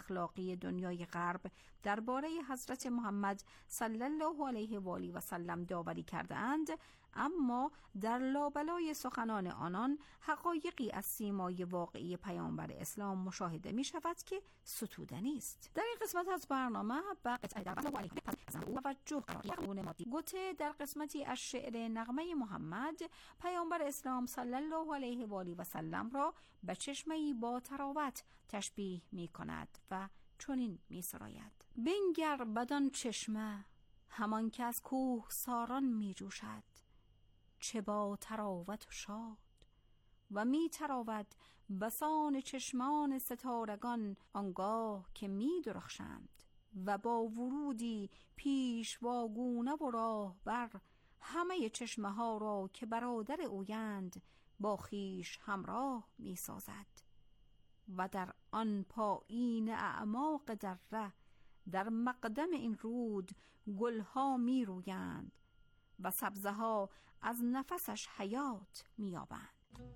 اخلاقی دنیای غرب درباره حضرت محمد صلی الله علیه و آله و سلم داوری کردند، اما در لابلای سخنان آنان حقایقی از سیمای واقعی پیامبر اسلام مشاهده می شود که ستودنی است. در این قسمت از برنامه به قطعه در توجه قرار گوته در قسمتی از شعر نغمه محمد پیامبر اسلام صلی الله علیه و آله و سلم را به چشمه‌ای با تراوت تشبیه می کند و چنین می سراید: بنگر بدان چشمه همان که از کوه ساران می جوشد، چه با تراوت و شاد و می تراود بسان چشمان ستارگان آنگاه که می درخشند و با ورودی پیش واگونه و راه بر همه چشمه ها را که برادر اویند با خیش همراه می سازد و در آن پایین اعماق دره در مقدم این رود گلها می رویند و سبزه ها از نفسش حیات می یابند.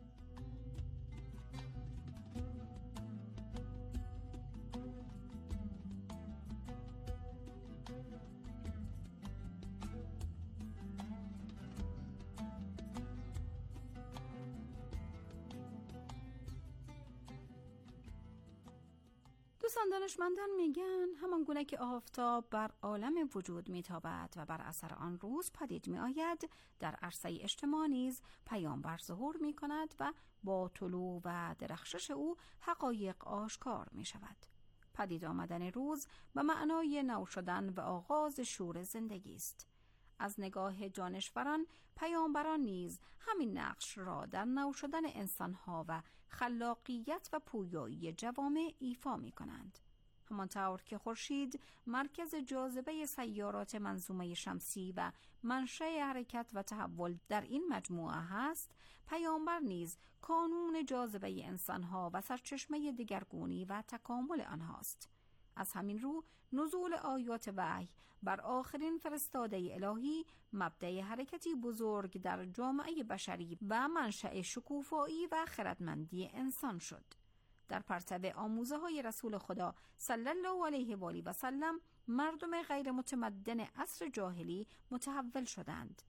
دوستان دانشمندان میگن همان گونه که آفتاب بر عالم وجود میتابد و بر اثر آن روز پدید می آید، در عرصه اجتماع نیز پیامبر ظهور می کند و با طلوع و درخشش او حقایق آشکار می شود. پدید آمدن روز به معنای نو شدن و آغاز شور زندگی است. از نگاه دانشوران پیامبران نیز همین نقش را در نو شدن انسانها و خلاقیت و پویایی جوامع ایفا می کنند. همانطور که خورشید مرکز جاذبه سیارات منظومه شمسی و منشأ حرکت و تحول در این مجموعه هست، پیامبر نیز کانون جاذبه انسانها و سرچشمه دگرگونی و تکامل آنهاست. از همین رو نزول آیات وحی بر آخرین فرستاده الهی مبدأ حرکتی بزرگ در جامعه بشری و منشأ شکوفایی و خردمندی انسان شد. در پرتو آموزه های رسول خدا صلی الله علیه و آله و سلم مردم غیر متمدن عصر جاهلی متحول شدند.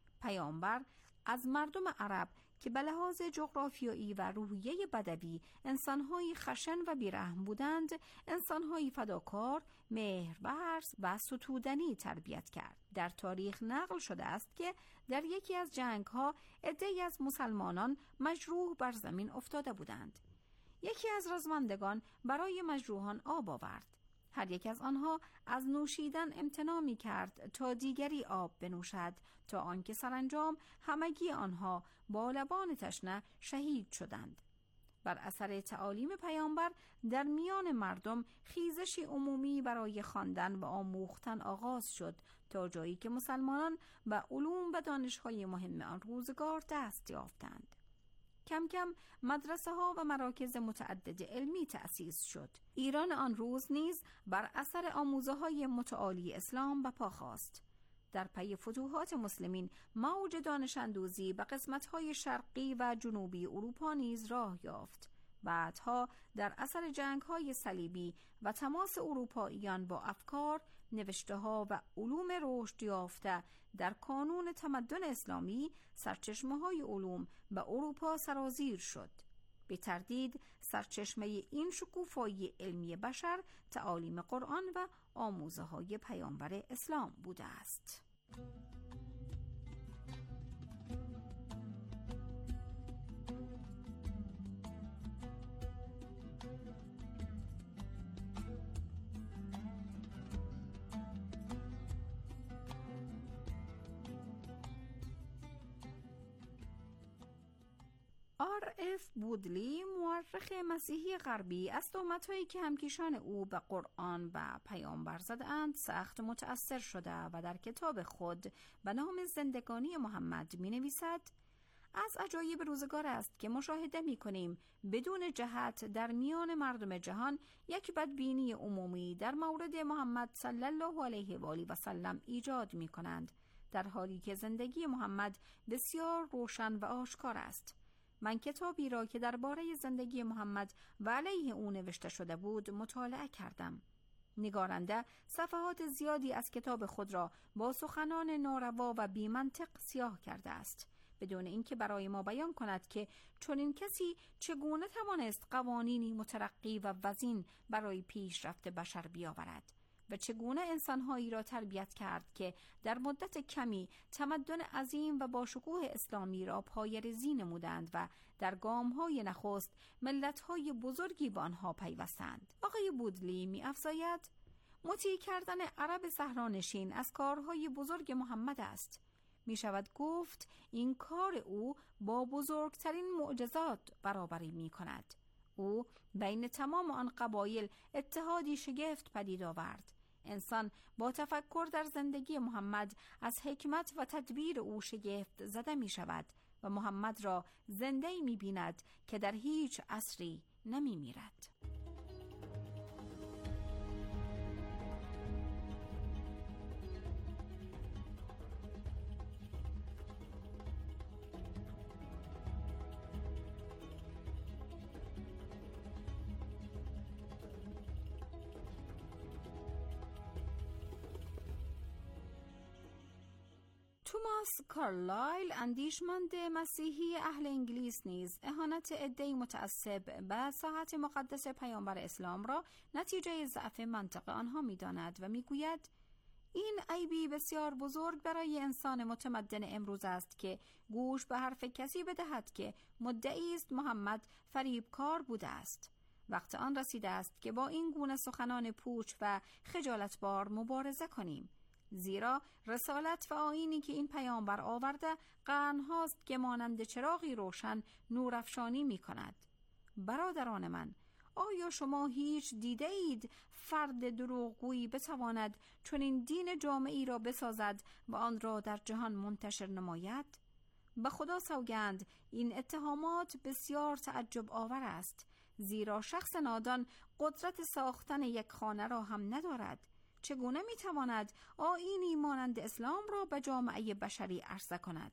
پیامبر از مردم عرب که به لحاظ جغرافیایی و روحیه بدوی انسان‌های خشن و بیرحم بودند، انسان‌های فداکار، مهرورز و ستودنی تربیت کرد. در تاریخ نقل شده است که در یکی از جنگ‌ها عده‌ای از مسلمانان مجروح بر زمین افتاده بودند. یکی از رزمندگان برای مجروحان آب آورد. هر یک از آنها از نوشیدن امتناع می کرد تا دیگری آب بنوشد، تا آنکه سرانجام همگی آنها با لبان تشنه شهید شدند. بر اثر تعالیم پیامبر در میان مردم خیزشی عمومی برای خواندن و آموختن آغاز شد، تا جایی که مسلمانان به علوم و دانش‌های مهم آن روزگار دست یافتند. کم کم مدرسه ها و مراکز متعدد علمی تأسیس شد. ایران آن روز نیز بر اثر آموزه های متعالی اسلام به پا خاست. در پی فتوحات مسلمین موج دانش اندوزی به قسمت های شرقی و جنوبی اروپا نیز راه یافت. بعدها در اثر جنگ های صلیبی و تماس اروپاییان با افکار، نوشته ها و علوم رشد یافته در کانون تمدن اسلامی، سرچشمه های علوم به اروپا سرازیر شد. به تردید سرچشمه این شکوفایی علمی بشر تعالیم قرآن و آموزه های پیامبر اسلام بوده است. R.F. بودلی، مورخ مسیحی غربی، از تهمت‌هایی که همکیشان او به قرآن و پیامبر زدند سخت متأثر شده و در کتاب خود به نام زندگانی محمد می‌نویسد: از عجایب روزگار است که مشاهده می‌کنیم بدون جهت در میان مردم جهان یک بدبینی عمومی در مورد محمد صلی الله علیه و آله و سلم ایجاد می‌کنند، در حالی که زندگی محمد بسیار روشن و آشکار است. من کتابی را که درباره زندگی محمد و علیه او نوشته شده بود مطالعه کردم. نگارنده صفحات زیادی از کتاب خود را با سخنان ناروا و بی‌منطق سیاه کرده است، بدون اینکه برای ما بیان کند که چنین کسی چگونه توانست قوانینی مترقی و وزین برای پیشرفت بشر بیاورد و چگونه انسانهایی را تربیت کرد که در مدت کمی تمدن عظیم و با شکوه اسلامی را پایه‌ریزی نمودند و در گام‌های نخست ملت‌های بزرگی به آنها پیوستند. آقای بودلی می‌افزاید مطیع کردن عرب صحرانشین از کارهای بزرگ محمد است. می شود گفت این کار او با بزرگترین معجزات برابری می کند. او بین تمام آن قبایل اتحادی شگفت پدید آورد. انسان با تفکر در زندگی محمد از حکمت و تدبیر او شگفت زده می شود و محمد را زنده‌ای می بیند که در هیچ عصری نمی میرد. توماس کارلایل اندیشمند مسیحی اهل انگلیس نیز اهانت عده‌ای متعصب به ساحت مقدس پیامبر اسلام را نتیجه ضعف منطق آنها می‌داند و می‌گوید این عیبی بسیار بزرگ برای انسان متمدن امروز است که گوش به حرف کسی بدهد که مدعی است محمد فریبکار بوده است. وقت آن رسیده است که با این گونه سخنان پوچ و خجالتبار مبارزه کنیم، زیرا رسالت و آیینی که این پیامبر آورده قرن‌هاست که مانند چراغی روشن نورافشانی می‌کند. برادران من، آیا شما هیچ دیده اید فرد دروغگویی بتواند چنین دین جامعی را بسازد و آن را در جهان منتشر نماید؟ به خدا سوگند این اتهامات بسیار تعجب آور است، زیرا شخص نادان قدرت ساختن یک خانه را هم ندارد. چگونه میتواند آیینی مانند اسلام را به جامعه بشری عرضه کند؟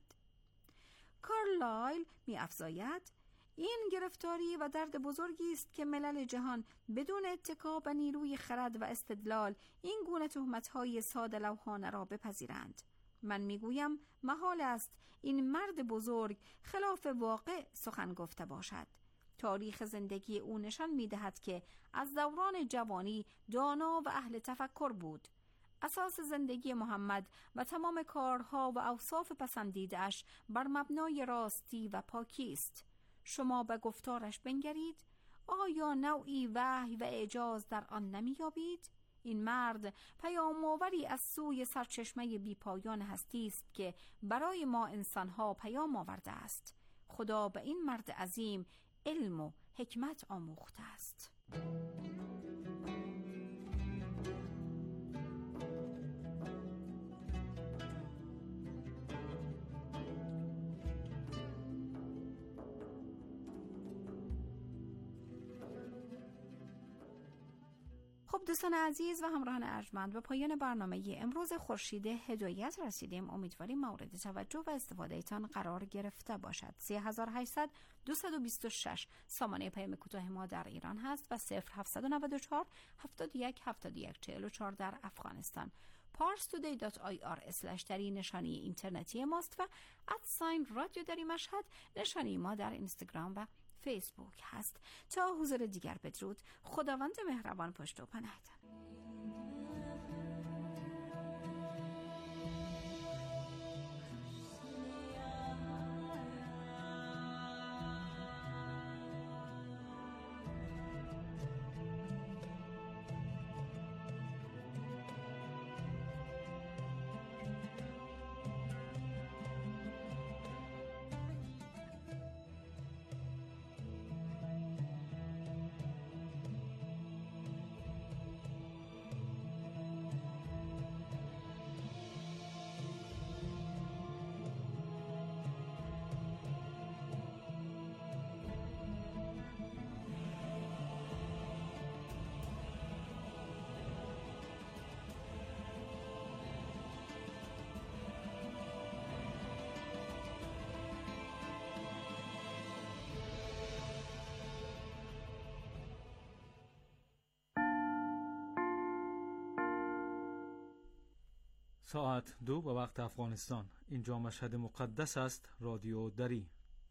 کارلایل می‌افزاید این گرفتاری و درد بزرگی است که ملل جهان بدون اتکا به نیروی خرد و استدلال این گونه تهمت‌های ساده لوحانه را بپذیرند. من میگویم محال است این مرد بزرگ خلاف واقع سخن گفته باشد. تاریخ زندگی او نشان می‌دهد که از دوران جوانی دانا و اهل تفکر بود. اساس زندگی محمد و تمام کارها و اوصاف پسندیده‌اش بر مبنای راستی و پاکی است. شما به گفتارش بنگرید، آیا نوعی وحی و اعجاز در آن نمی‌یابید؟ این مرد پیام‌آوری از سوی سرچشمه بی‌پایان هستی است که برای ما انسان‌ها پیام آورده است. خدا به این مرد عظیم علم و حکمت آموخته است. خب دوستان عزیز و همراهان ارجمند، به پایان برنامه امروز خورشید هدایت رسیدیم. امیدواریم مورد توجه و استفاده تان قرار گرفته باشد. 3800 226 سامانه پیام کوتاه ما در ایران هست و 0794 71 71 44 در افغانستان. parstoday.ir/ نشانی اینترنتی ماست و @رادیو در مشهد نشانی ما در اینستاگرام و فیسبوک هست. تا حضور دیگر بدرود. خداوند مهربان پشت و پناهتان. ساعت 2 به وقت افغانستان. اینجا مشهد مقدس است. رادیو دری.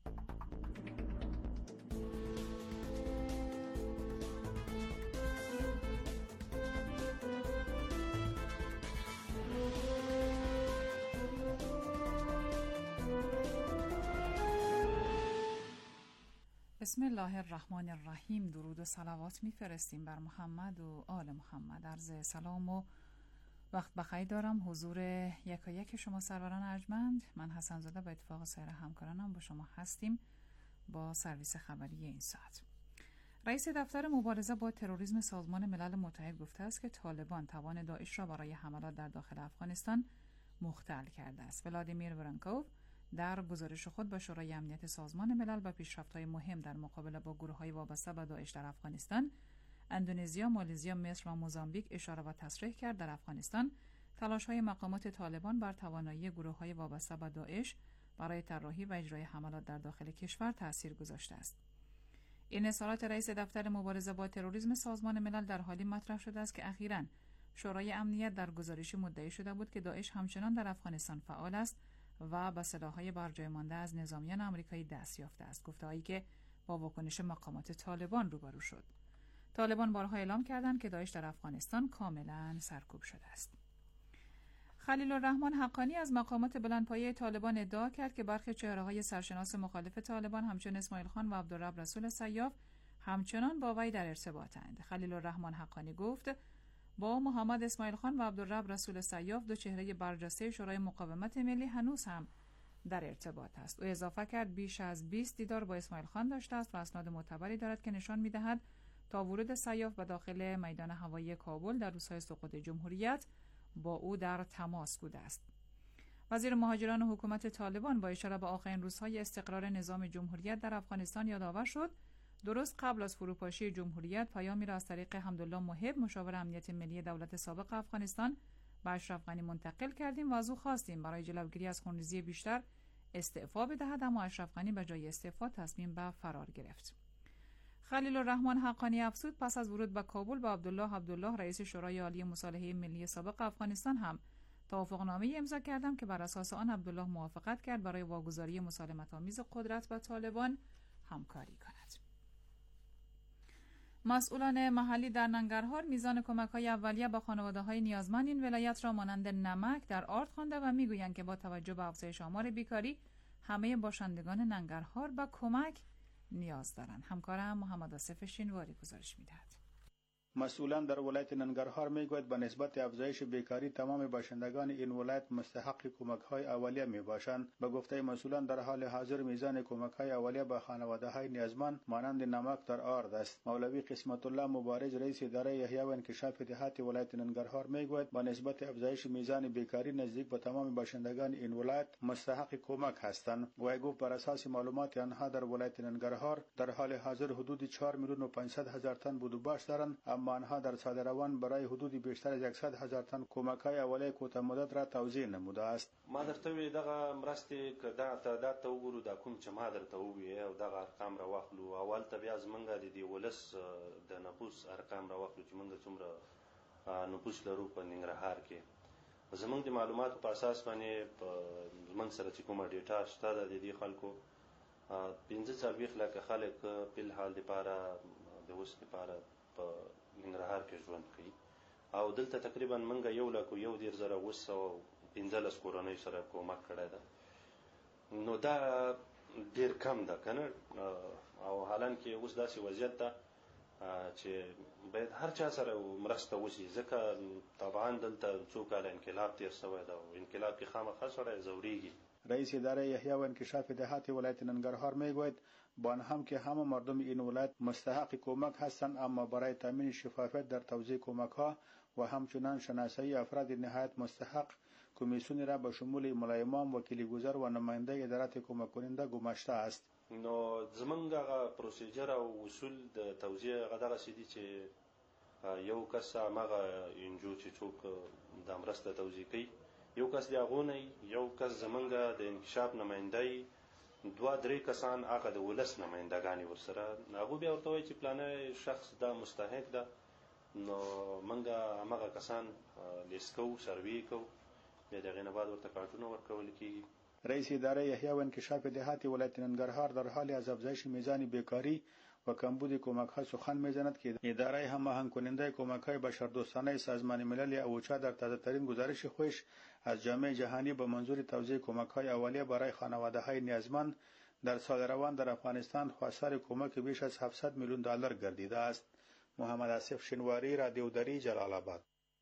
بسم الله الرحمن الرحیم. درود و صلوات میفرستیم بر محمد و آل محمد. عرض سلام و وقت بخیر دارم حضور یکایک شما سروران ارجمند. من حسن زاده با اتفاق سایر همکارانم با شما هستیم با سرویس خبری این ساعت. رئیس دفتر مبارزه با تروریسم سازمان ملل متحد گفته است که طالبان توان داعش را برای حملات در داخل افغانستان مختل کرده است. ولادیمیر ورنکوف در گزارش خود با شورای امنیت سازمان ملل به پیشرفت‌های مهم در مقابله با گروه‌های وابسته به داعش در افغانستان، اندونزیا، مالزیا، مصر و موزامبیک اشاره و تصریح کرد در افغانستان تلاش‌های مقامات طالبان بر توانایی گروه‌های وابسته به داعش برای طراحی و اجرای حملات در داخل کشور تأثیر گذاشته است. این اظهارات رئیس دفتر مبارزه با تروریسم سازمان ملل در حالی مطرح شده است که اخیراً شورای امنیت در گزارشی مدعی شده بود که داعش همچنان در افغانستان فعال است و به سلاح‌های برجای مانده از نظامیان آمریکایی دست یافته است. گفته‌هایی که با واکنش مقامات طالبان روبرو شد. طالبان بارها اعلام کردند که داعش در افغانستان کاملا سرکوب شده است. خلیل الرحمن حقانی از مقامات بلندپایه طالبان ادعا کرد که برخی چهره‌های سرشناس مخالف طالبان همچون اسماعیل خان و عبدالرب رسول سیاف همچنان با وی در ارتباطند. خلیل الرحمن حقانی گفت با محمد اسماعیل خان و عبدالرب رسول سیاف دو چهره برجسته شورای مقاومت ملی هنوز هم در ارتباط است. او اضافه کرد بیش از 20 دیدار با اسماعیل خان داشته است و اسناد معتبری دارد که نشان می‌دهد تا ورود سیاف به داخل میدان هوایی کابل در روزهای سقوط جمهوریت با او در تماس بوده است. وزیر مهاجران و حکومت طالبان با اشاره به آخرین روزهای استقرار نظام جمهوریت در افغانستان یادآور شد درست قبل از فروپاشی جمهوریت پیامی را از طریق حمدالله محب مشاور امنیت ملی دولت سابق افغانستان به اشرف غنی منتقل کردیم و از او خواستیم برای جلوگیری از خونریزی بیشتر استعفا بدهد، اما اشرف غنی به جای استعفا تصمیم به فرار گرفت. خلیل الرحمن حقانی افزود پس از ورود به کابل با عبدالله رئیس شورای عالی مصالحه ملی سابق افغانستان هم توافقنامه امضا کردم که بر اساس آن عبدالله موافقت کرد برای واگذاری مسالمت‌آمیز قدرت با طالبان همکاری کند. مسئولان محلی در ننگرهار میزان کمک‌های اولیه به خانواده‌های نیازمند این ولایت را مانند نمک در آرد خوانده و میگویند که با توجه به افزایش آمار بیکاری همه باشندگان ننگرهار به کمک نیاز دارند. همکارم محمد آصف شینواری گزارش می‌دهد. مسئولان در ولایت ننگرهار میگوید به نسبت افزایش بیکاری تمام باشندگان این ولایت مستحق کمک‌های اولیه میباشند. به گفته مسئولان در حال حاضر میزان کمک‌های اولیه به خانواده‌های نیازمند مانند نمک در آرد است. مولوی قسمت الله مبارز رئیس اداره احیا و انکشاف دهات ولایت ننگرهار میگوید به نسبت افزایش میزان بیکاری نزدیک به تمام باشندگان این ولایت مستحق کمک هستند. وی گفت بر اساس معلومات آنها در ولایت ننگرهار در حال حاضر حدود 4,500,000 تن بودجه دارند، اما آنها در صادروان برای حدود بیشتر از 100,000 تن کمک‌های اولیه کوتاه مدت را توزیع نموده است. ما درته وی دغه مرستې که دا تعداد ته وګورو دا کوم چې ما درته وویې او دغه ارقام را واخلو اول ته بیا زمونږ د دې ولس د نفوس ارقام را واخلو چې موږ څومره نفوس لرو په ننګرهار کې. زمونږ د معلوماتو په اساس باندې زمونږ سره چې کومه ډیټا شته د دې خلکو 45 لکه خلک په الحال لپاره د اوس لپاره په ننګرهار کې ژوند کوي او دلته تقریبا موږ 1,01,215 کورنۍ سره کومک کړی ده. نو دا ډیر کم ده کنه او حالان کې اوس داسې وضعیت ده چې باید هر چا سره مرسته وشي ځکه طبعا دلته څو کاله انقلاب تیر شوی ده او انقلاب کې خامخا سره ضروریږي. رئیس اداره احیا و انکشاف دهات ولایت ننگرهار میگوید با آن هم که همه مردم این ولایت مستحق کمک هستند، اما برای تامین شفافیت در توزیع کمک‌ها و همچنان شناسایی افراد نهایت مستحق کمیسیونی را به شمول ملا امام، وکیل گذر و نماینده ادارات کمک کننده گماشته است. نو زمونږ هغه پروسیجر او اصول د توزیع غدغه سدي چې یو کس هغه انجو چې څوک د مرسته توزیع کوي، یو کس دی غونې، یو کس زمونږ د انکشاف نماینده، 2-3 کسان هغه د ولس نمایندګانی ورسره هغه بیا ورته وایي چې پلانه شخص دا مستحق ده. نو موږ هغه کسان لیست کوو، سروې کوو، دغه نه بعد ورته کارتونه ورکول کیږي. رئیس اداره احیا و انکشاف دهات ولایت ننگرهار در حال از افزایش میزان بیکاری و کمبود کمک‌ها سخن می‌زند که اداره هماهنگ کننده کمک‌های بشردوستانه سازمان ملل اوچا در تازه‌ترین گزارش خودش از جامعه جهانی به منظور توزیع کمک‌های اولیه برای خانواده‌های نیازمند در سال روان در افغانستان خواستار کمک بیش از 700 میلیون دلار گردیده است. محمد آصف شنواری، رادیو دری، جلال آباد.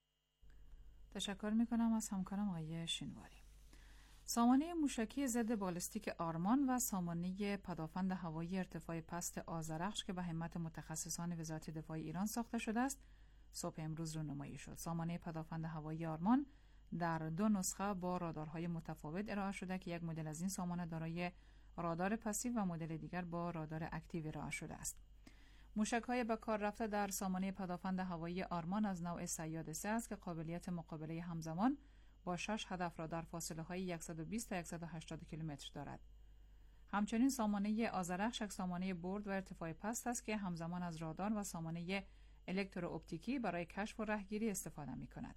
تشکر می‌کنم از همکارم آقای شنواری. سامانه موشکی ضد بالستیک آرمان و سامانه پدافند هوایی ارتفاع پست آذرخش که به همت متخصصان وزارت دفاع ایران ساخته شده است، صبح امروز رونمایی شد. سامانه پدافند هوایی آرمان در 2 نسخه با رادارهای متفاوت ارائه شده که یک مدل از این سامانه دارای رادار پسیو و مدل دیگر با رادار اکتیو ارائه شده است. موشک‌های به کار رفته در سامانه پدافند هوایی آرمان از نوع صیاد 3 است که قابلیت مقابله همزمان با 6 هدف را در فاصله‌های 120 تا 180 کیلومتر دارد. همچنین سامانه آذرخش یک سامانه برد و ارتفاع پست است که همزمان از رادار و سامانه الکترواپتیکی برای کشف و رهگیری استفاده می‌کند.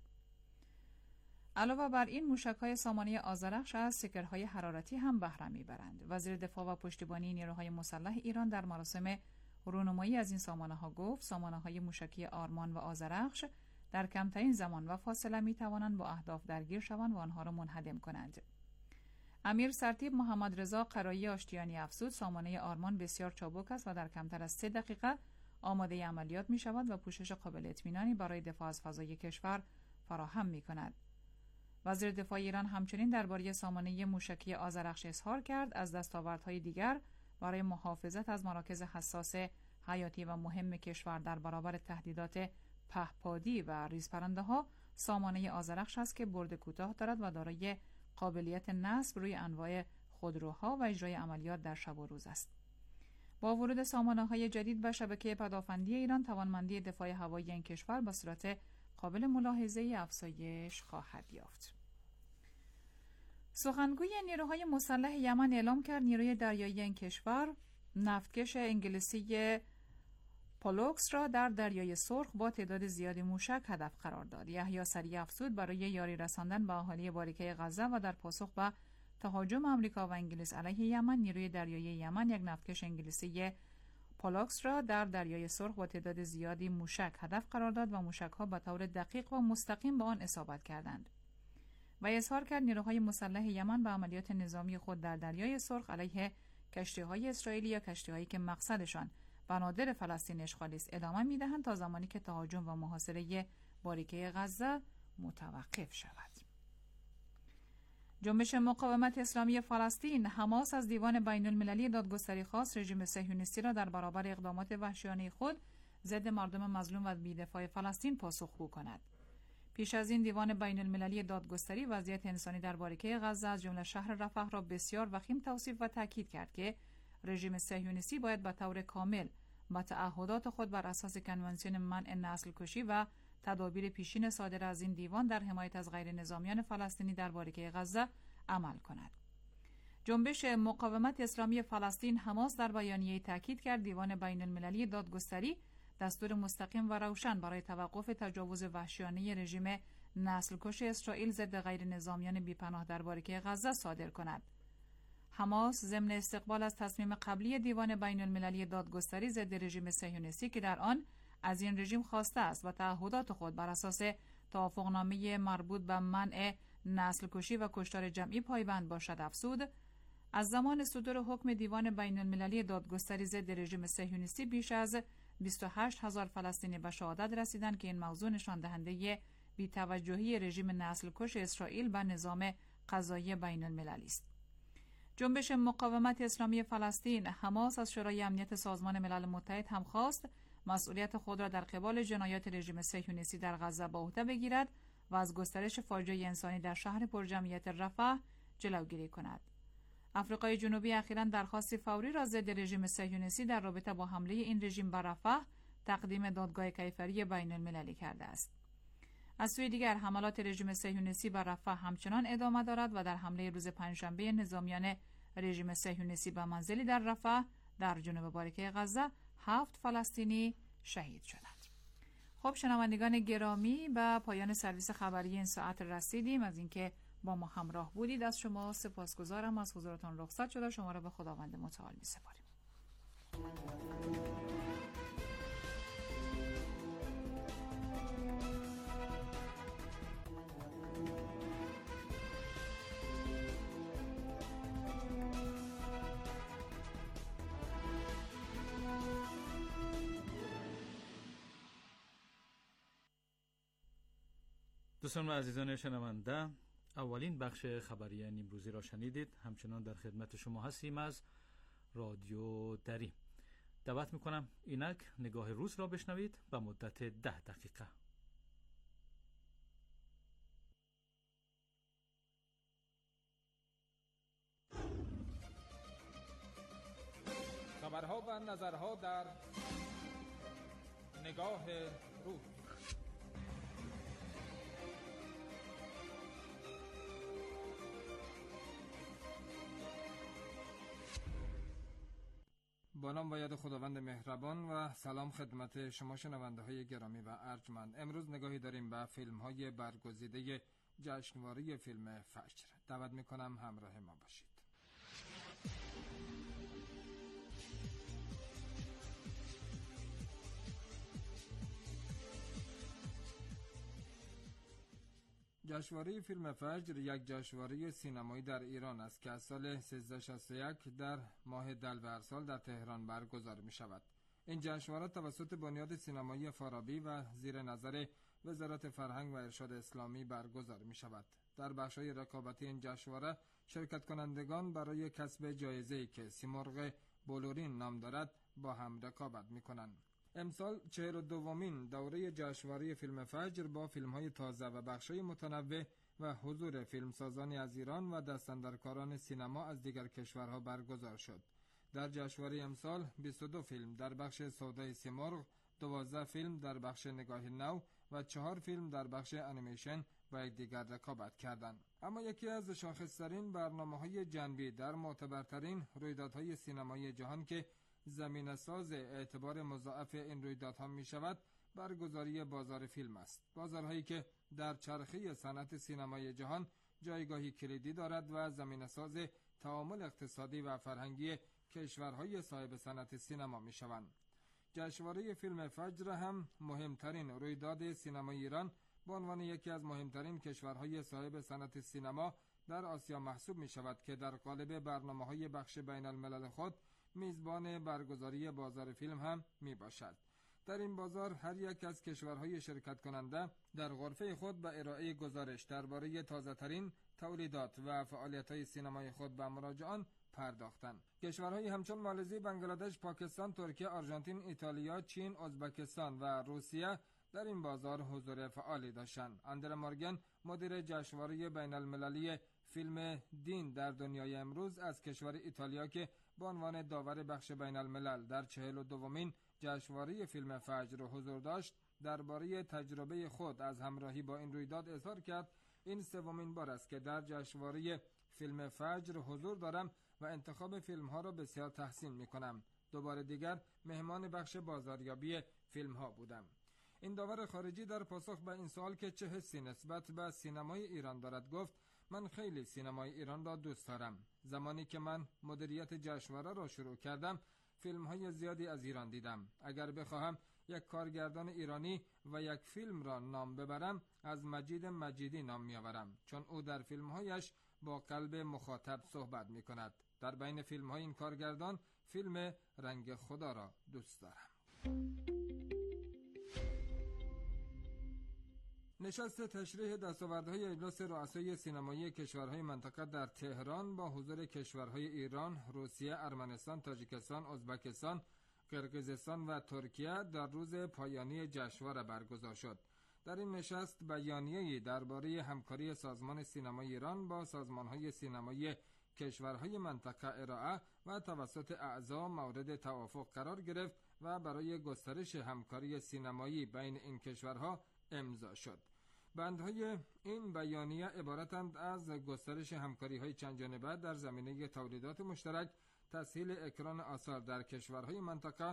علاوه بر این موشک‌های سامانه آذرخش از سکرهای حرارتی هم بهره می‌برند. وزیر دفاع و پشتیبانی نیروهای مسلح ایران در مراسم رونمایی از این سامانه‌ها گفت سامانه‌های موشکی آرمان و آذرخش در کمترین زمان و فاصله می‌توانند با اهداف درگیر شوند و آنها را منهدم کنند. امیر سرتیپ محمد رضا قرایی آشتیانی افزود سامانه آرمان بسیار چابک است و در کمتر از 3 دقیقه آماده عملیات می‌شود و پوشش قابل اطمینانی برای دفاع از فضای کشور فراهم می‌کند. وزیر دفاع ایران همچنین درباره سامانه موشکی آذرخش اظهار کرد از دستاوردهای دیگر برای محافظت از مراکز حساس حیاتی و مهم کشور در برابر تهدیدات پهپادی و ریزپرنده‌ها سامانه آذرخش است که برد کوتاه دارد و دارای قابلیت نصب روی انواع خودروها و اجرای عملیات در شب و روز است. با ورود سامانه‌های جدید به شبکه پدافندی ایران توانمندی دفاع هوایی این کشور به صورت قابل ملاحظه‌ای افزایش خواهد یافت. سخنگوی نیروهای مسلح یمن اعلام کرد نیروی دریایی این کشور نفتکش انگلیسی پولوکس را در دریای سرخ با تعداد زیادی موشک هدف قرار داد. یحیی سریع افزود برای یاری رساندن به اهالی باریکه غزه و در پاسخ به تهاجم آمریکا و انگلیس علیه یمن نیروی دریایی یمن یک نفتکش انگلیسی پولوکس را در دریای سرخ با تعداد زیادی موشک هدف قرار داد و موشک‌ها به طور دقیق و مستقیم به آن اصابت کردند. و اظهار کرد نیروهای مسلح یمن به عملیات نظامی خود در دریای سرخ علیه کشتی‌های اسرائیلی یا کشتی‌هایی که مقصدشان بنادر فلسطین اشغالی است ادامه می‌دهند تا زمانی که تهاجم و محاصره باریکه غزه متوقف شود. جنبش مقاومت اسلامی فلسطین حماس از دیوان بین‌المللی دادگستری خواست رژیم صهیونیستی را در برابر اقدامات وحشیانه خود ضد مردم مظلوم و بی‌دفاع فلسطین پاسخگو کند. پیش از این دیوان بین‌المللی دادگستری وضعیت انسانی در باریکه غزه از جمله شهر رفح را بسیار وخیم توصیف و تاکید کرد که رژیم صهیونیستی باید به طور کامل با تعهدات خود بر اساس کنوانسیون منع نسل کشی و تدابیر پیشین صادر از این دیوان در حمایت از غیر نظامیان فلسطینی در باریکه غزه عمل کند. جنبش مقاومت اسلامی فلسطین حماس در بیانیه تاکید کرد دیوان بین‌المللی دادگستری دستور مستقیم و روشن برای توقف تجاوز وحشیانه رژیم نسل‌کش اسرائیل ضد غیر نظامیان بی‌پناه در باریکه غزه صادر کند. حماس ضمن استقبال از تصمیم قبلی دیوان بین‌المللی دادگستری ضد رژیم صهیونیستی که در آن از این رژیم خواسته است و تعهدات خود بر اساس توافقنامه مربوط به منع نسل‌کشی و کشتار جمعی پایبند باشد افزود، از زمان صدور حکم دیوان بین‌المللی دادگستری ضد رژیم صهیونیستی بیش از 28,000 فلسطینی به شهادت رسیدند که این موضوع نشان دهنده بی‌توجهی رژیم نسل‌کش اسرائیل به نظام قضایی بین‌المللی است. جنبش مقاومت اسلامی فلسطین حماس از شورای امنیت سازمان ملل متحد هم خواست مسئولیت خود را در قبال جنایات رژیم صهیونیستی در غزه به عهده بگیرد و از گسترش فاجعه انسانی در شهر پرجمعیت رفح جلوگیری کند. آفریقای جنوبی اخیراً درخواست فوری را ضد رژیم صهیونیستی در رابطه با حمله این رژیم بر رفح تقدیم دادگاه کیفری بین‌المللی کرده است. از سوی دیگر حملات رژیم صهیونیستی بر رفح همچنان ادامه دارد و در حمله روز پنجشنبه نظامیان رژیم صهیونیستی به منزلی در رفح در جنوب باریکه غزه 7 فلسطینی شهید شدند. خب شنوندگان گرامی، به پایان سرویس خبری این ساعت رسیدیم. از اینکه با ما همراه بودید. از شما سپاسگزارم. از حضورتان رخصت شده. شما را به خداوند متعال می‌سپاریم. دوستان و عزیزان شنونده، اولین بخش خبری امروزی را شنیدید. همچنان در خدمت شما هستیم از رادیو دری. دعوت میکنم اینک نگاه روز را بشنوید به مدت 10 دقیقه. خبرها و نظرها در نگاه روز. با نام و یاد خداوند مهربان و سلام خدمت شما شنونده های گرامی و ارجمند. امروز نگاهی داریم به فیلم های برگزیده جشنواره فیلم فجر. دعوت میکنم همراه ما باشید. جشنواره فیلم فجر یک جشنواره سینمایی در ایران است که از سال 1361 در ماه دلو سال در تهران برگزار می شود. این جشنواره توسط بنیاد سینمایی فارابی و زیر نظر وزارت فرهنگ و ارشاد اسلامی برگزار می شود. در بخش‌های رقابتی این جشنواره شرکت کنندگان برای کسب جایزه‌ای که سیمرغ بلورین نام دارد با هم رقابت می کنند. امسال 42مین دوره جشنواره فیلم فجر با فیلم‌های تازه و بخش‌های متنوع و حضور فیلمسازانی از ایران و دستاندرکاران سینما از دیگر کشورها برگزار شد. در جشنواره امسال 22 فیلم در بخش سودای سیمرغ، 12 فیلم در بخش نگاه نو و 4 فیلم در بخش انیمیشن با یکدیگر رقابت کردند. اما یکی از شاخص‌ترین برنامه‌های جنبی در معتبرترین رویدادهای سینمایی جهان که زمینه‌ساز اعتبار مضاعف این رویدادها می شود برگزاری بازار فیلم است. بازارهایی که در چرخه صنعت سینمای جهان جایگاهی کلیدی دارد و زمینه‌ساز تعامل اقتصادی و فرهنگی کشورهای صاحب صنعت سینما می شوند. جشنواره فیلم فجر هم مهمترین رویداد سینمای ایران به عنوان یکی از مهمترین کشورهای صاحب صنعت سینما در آسیا محسوب می شود که در قالب برنامه‌های بخش بین الملل خود میزبان برگزاری بازار فیلم هم می باشد. در این بازار هر یک از کشورهای شرکت کننده در غرفه خود به ارائه گزارش درباره تازه‌ترین تولیدات و فعالیت‌های سینمای خود به مراجعان پرداختند. کشورهای همچون مالزی، بنگلادش، پاکستان، ترکیه، آرژانتین، ایتالیا، چین، ازبکستان و روسیه در این بازار حضور فعالی داشتند. اندر مورگن، مدیر جشنواره بین المللی فیلم دین در دنیای امروز از کشور ایتالیا که به عنوان داور بخش بین الملل در 42مین جشنواره فیلم فجر حضور داشت، درباره تجربه خود از همراهی با این رویداد اظهار کرد: این سومین بار است که در جشنواره فیلم فجر حضور دارم و انتخاب فیلم ها را بسیار تحسین می کنم. دوباره دیگر مهمان بخش بازاریابی فیلم ها بودم. این داور خارجی در پاسخ به این سوال که چه حسی نسبت به سینمای ایران دارد گفت: من خیلی سینمای ایران را دوست دارم. زمانی که من مدیریت جشنواره را شروع کردم فیلم های زیادی از ایران دیدم. اگر بخواهم یک کارگردان ایرانی و یک فیلم را نام ببرم از مجید مجیدی نام میآورم، چون او در فیلم هایش با قلب مخاطب صحبت می کند. در بین فیلم های این کارگردان فیلم رنگ خدا را دوست دارم. نشست تشریح دستاوردهای اجلاس رؤسای سینمایی کشورهای منطقه در تهران با حضور کشورهای ایران، روسیه، ارمنستان، تاجیکستان، ازبکستان، قرقیزستان و ترکیه در روز پایانی جشنواره برگزار شد. در این نشست بیانیه‌ای درباره همکاری سازمان سینمای ایران با سازمان‌های سینمایی کشورهای منطقه ارائه و توسط اعضا مورد توافق قرار گرفت و برای گسترش همکاری سینمایی بین این کشورها امضا شد. بندهای این بیانیه عبارتند از گسترش همکاری‌های چندجانبه در زمینه تولیدات مشترک، تسهیل اکران آثار در کشورهای منطقه،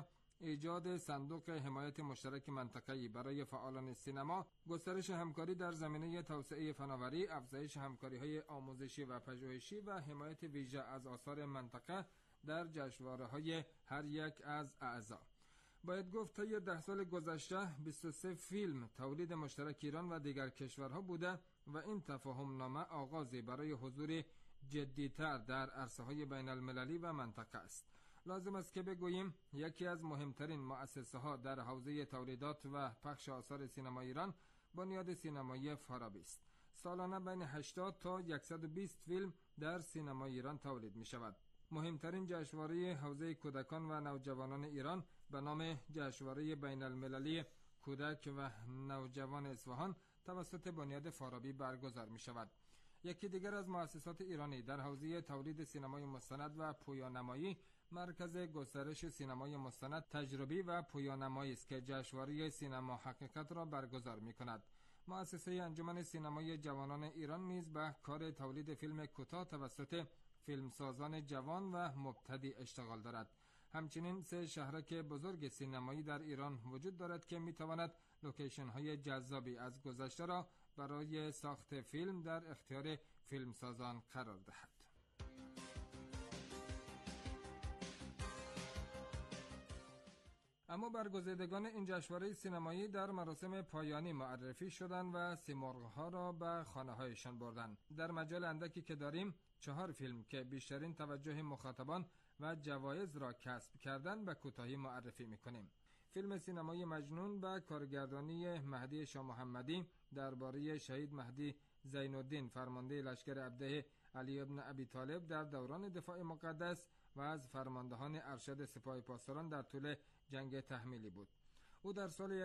ایجاد صندوق حمایت مشترک منطقه‌ای برای فعالان سینما، گسترش همکاری در زمینه توسعه فناوری، افزایش همکاری‌های آموزشی و پژوهشی و حمایت ویژه از آثار منطقه در جشنواره‌های هر یک از اعضا. باید گفت طی 10 سال گذشته 23 فیلم تولید مشترک ایران و دیگر کشورها بوده و این تفاهم نامه آغازی برای حضور جدی‌تر در عرصه‌های بین المللی و منطقه است. لازم است که بگوییم یکی از مهمترین مؤسسه‌ها در حوزه تولیدات و پخش آثار سینمای ایران بنیاد سینمایی فارابی است. سالانه بین 80 تا 120 فیلم در سینمای ایران تولید می شود. مهمترین جشنواره حوزه کودکان و نوجوانان ایران به نام جشنواره بین المللی کودک و نوجوان اصفهان توسط بنیاد فارابی برگزار می شود. یکی دیگر از مؤسسات ایرانی در حوزه تولید سینمای مستند و پویانمایی مرکز گسترش سینمای مستند تجربی و پویانمایی است که جشنواره سینما حقیقت را برگزار می کند. مؤسسه انجمن سینمای جوانان ایران نیز به کار تولید فیلم کوتاه توسط فیلمسازان جوان و مبتدی اشتغال دارد. همچنین 3 شهرک بزرگ سینمایی در ایران وجود دارد که می تواند لوکیشن های جذابی از گذشته را برای ساخت فیلم در اختیار فیلمسازان قرار دهد. اما برگزیدگان این جشنواره سینمایی در مراسم پایانی معرفی شدند و سیمرغ‌ها را به خانه‌هایشان بردند. در مجال اندکی که داریم 4 فیلم که بیشترین توجه مخاطبان و جوایز را کسب کردند به کوتاهی معرفی می‌کنیم. فیلم سینمایی مجنون با کارگردانی مهدی شاه محمدی درباره شهید مهدی زین‌الدین فرمانده لشکر عبده علی ابن ابی طالب در دوران دفاع مقدس و از فرماندهان ارشد سپاه پاسداران در طول جنگ تحمیلی بود. او در سال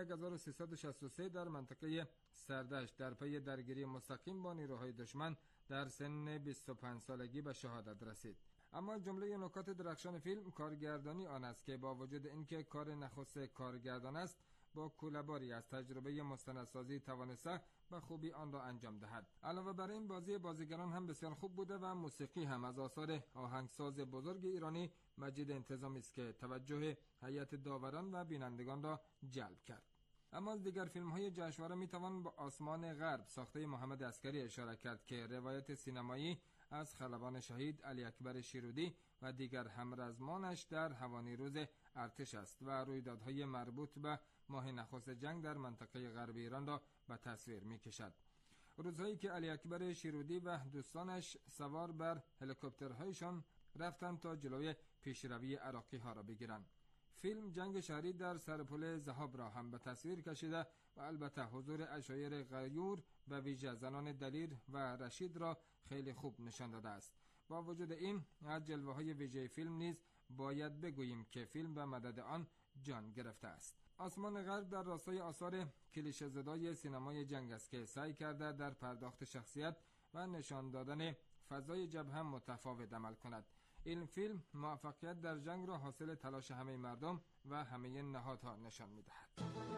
1363 در منطقه سردشت در پی درگیری مستقیم با نیروهای دشمن در سن 25 سالگی به شهادت رسید. اما جمله نکات درخشان فیلم کارگردانی آن است که با وجود اینکه کار نخست کارگردان است، با کوله‌باری از تجربه مستندسازی توانسته به خوبی آن را انجام دهد. علاوه بر این بازی بازیگران هم بسیار خوب بوده و موسیقی هم از آثار آهنگساز بزرگ ایرانی مجید انتظامی است که توجه هیئت داوران و بینندگان را جلب کرد. اما از دیگر فیلم‌های جشنواره می‌توان به آسمان غرب ساخته محمد عسکری اشاره کرد که روایت سینمایی از خلبان شهید علی اکبر شیرودی و دیگر همرزمانش در هوانیروز ارتش است و رویدادهای مربوط به ماه نخست جنگ در منطقه غرب ایران را به تصویر می‌کشد. روزهایی که علی اکبر شیرودی و دوستانش سوار بر هلیکوپترهایشان رفتند تا جلوی پیشروی عراقی‌ها را بگیرند. فیلم جنگ شهری در سرپل ذهاب را هم به تصویر کشیده و البته حضور عشایر غیور و ویژه زنان دلیر و رشید را خیلی خوب نشان داده است. با وجود این از جلوه‌های ویژه فیلم نیز باید بگوییم که فیلم به مدد آن جان گرفته است. آسمان غرب در راستای آثار کلیشه زدای سینمای جنگ است که سعی کرده در پرداخت شخصیت و نشان دادن فضای جبهه متفاوت عمل کند. این فیلم موفقیت در جنگ را حاصل تلاش همه مردم و همه نهادها نشان می‌دهد.